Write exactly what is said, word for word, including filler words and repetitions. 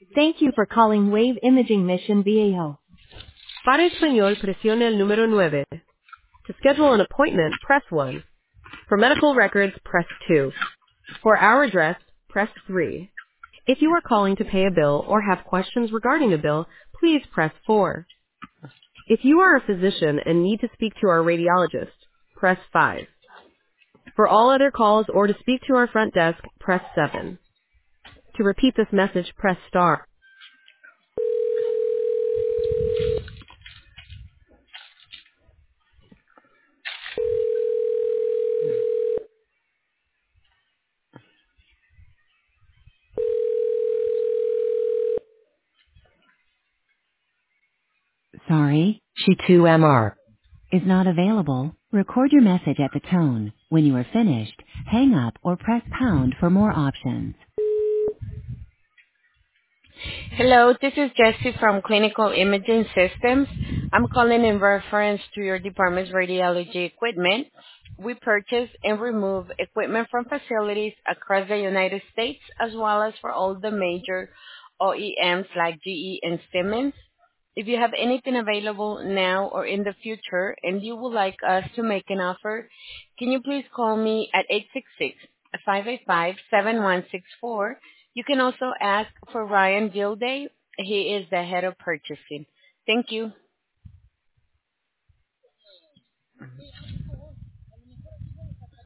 Thank you for calling Wave Imaging Mission V A O. Para español, presione el número nueve. To schedule an appointment, press one. For medical records, press two. For our address, press three. If you are calling to pay a bill or have questions regarding a bill, please press four. If you are a physician and need to speak to our radiologist, press five. For all other calls or to speak to our front desk, press seven. To repeat this message, press star. Sorry, she two M R is not available. Record your message at the tone. When you are finished, hang up or press pound for more options. Hello, this is Jessie from Clinical Imaging Systems. I'm calling in reference to your department's radiology equipment. We purchase and remove equipment from facilities across the United States as well as for all the major O E Ms like G E and Siemens. If you have anything available now or in the future and you would like us to make an offer, can you please call me at eight six six, five eight five, seven one six four. You can also ask for Ryan Gilday. He is the head of purchasing. Thank you.